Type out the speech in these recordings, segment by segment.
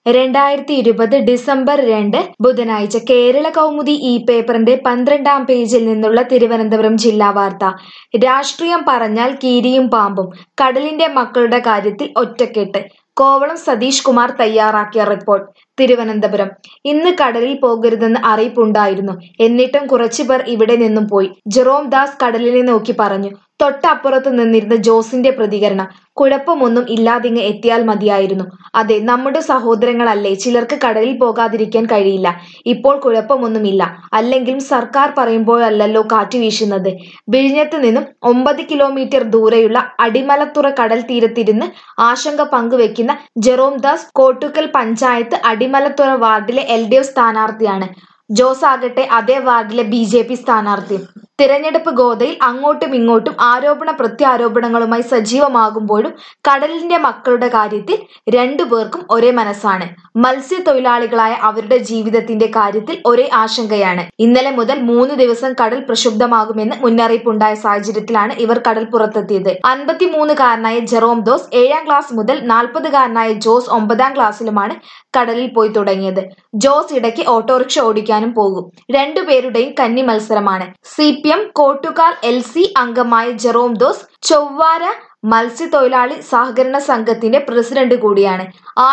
2020 December 2 ബുധനാഴ്ച കേരള കൗമുദി ഈ പേപ്പറിന്റെ 12-ാം പേജിൽ നിന്നുള്ള തിരുവനന്തപുരം ജില്ലാ വാർത്ത. രാഷ്ട്രീയം പറഞ്ഞാൽ കീരിയും പാമ്പും, കടലിന്റെ മക്കളുടെ കാര്യത്തിൽ ഒറ്റക്കെട്ട്. കോവളം സതീഷ് കുമാർ തയ്യാറാക്കിയ റിപ്പോർട്ട്. തിരുവനന്തപുരം. ഇന്ന് കടലിൽ പോകരുതെന്ന് അറിയിപ്പുണ്ടായിരുന്നു. എന്നിട്ടും കുറച്ചുപേർ ഇവിടെ നിന്നും പോയി. ജെറോം ദാസ് കടലിനെ നോക്കി പറഞ്ഞു. തൊട്ടപ്പുറത്ത് നിന്നിരുന്ന ജോസിന്റെ പ്രതികരണം: കുഴപ്പമൊന്നും ഇല്ലാതിങ്ങ് എത്തിയാൽ മതിയായിരുന്നു. അതെ, നമ്മുടെ സഹോദരങ്ങളല്ലേ, ചിലർക്ക് കടലിൽ പോകാതിരിക്കാൻ കഴിയില്ല. ഇപ്പോൾ കുഴപ്പമൊന്നുമില്ല. അല്ലെങ്കിലും സർക്കാർ പറയുമ്പോഴല്ലല്ലോ കാറ്റ് വീശുന്നത്. വിഴിഞ്ഞത്ത് നിന്നും 9 കിലോമീറ്റർ ദൂരെയുള്ള അടിമലത്തുറ കടൽ തീരത്തിരുന്ന് ആശങ്ക പങ്കുവെക്കുന്ന ജെറോം ദാസ് കോട്ടുക്കൽ പഞ്ചായത്ത് അടിമലത്തുറ വാർഡിലെ LDF സ്ഥാനാർത്ഥിയാണ്. ജോസ് ആകട്ടെ അതേ വാർഡിലെ BJP സ്ഥാനാർത്ഥിയും. തിരഞ്ഞെടുപ്പ് ഗോദയിൽ അങ്ങോട്ടും ഇങ്ങോട്ടും ആരോപണ പ്രത്യാരോപണങ്ങളുമായി സജീവമാകുമ്പോഴും കടലിന്റെ മക്കളുടെ കാര്യത്തിൽ രണ്ടുപേർക്കും ഒരേ മനസ്സാണ്. മത്സ്യത്തൊഴിലാളികളായ അവരുടെ ജീവിതത്തിന്റെ കാര്യത്തിൽ ഒരേ ആശങ്കയാണ്. ഇന്നലെ മുതൽ 3 ദിവസം കടൽ പ്രക്ഷുബ്ധമാകുമെന്ന് മുന്നറിയിപ്പുണ്ടായ സാഹചര്യത്തിലാണ് ഇവർ കടൽ പുറത്തെത്തിയത്. 53-കാരനായ ജെറോം ദോസ് 7-ാം ക്ലാസ് മുതൽ 40-കാരനായ ജോസ് 9-ാം ക്ലാസ്സിലുമാണ് കടലിൽ പോയി തുടങ്ങിയത്. ജോസ് ഇടയ്ക്ക് ഓട്ടോറിക്ഷ ഓടിക്കാനും പോകും. രണ്ടുപേരുടെയും കന്നി മത്സരമാണ്. CPM കോട്ടുകാൽ LC അംഗമായ ജെറോം ദോസ് ചൊവ്വാര മത്സ്യത്തൊഴിലാളി സഹകരണ സംഘത്തിന്റെ പ്രസിഡന്റ് കൂടിയാണ്.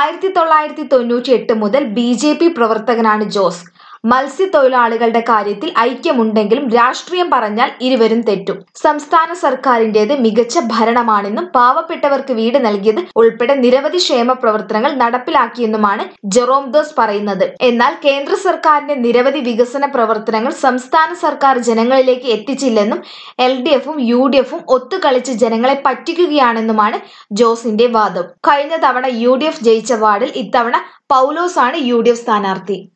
1998 മുതൽ BJP പ്രവർത്തകനാണ് ജോസ്. മത്സ്യത്തൊഴിലാളികളുടെ കാര്യത്തിൽ ഐക്യമുണ്ടെങ്കിലും രാഷ്ട്രീയം പറഞ്ഞാൽ ഇരുവരും തെറ്റും. സംസ്ഥാന സർക്കാരിന്റേത് മികച്ച ഭരണമാണെന്നും പാവപ്പെട്ടവർക്ക് വീട് നൽകിയത് ഉൾപ്പെടെ നിരവധി ക്ഷേമ പ്രവർത്തനങ്ങൾ നടപ്പിലാക്കിയെന്നുമാണ് ജെറോം ദോസ് പറയുന്നത്. എന്നാൽ കേന്ദ്ര സർക്കാരിന്റെ നിരവധി വികസന പ്രവർത്തനങ്ങൾ സംസ്ഥാന സർക്കാർ ജനങ്ങളിലേക്ക് എത്തിച്ചില്ലെന്നും LDFും UDFും ഒത്തുകളിച്ച് ജനങ്ങളെ പറ്റിക്കുകയാണെന്നുമാണ് ജോസിന്റെ വാദം. കഴിഞ്ഞ തവണ UDF ജയിച്ച വാർഡിൽ ഇത്തവണ പൗലോസാണ് UDF സ്ഥാനാർത്ഥി.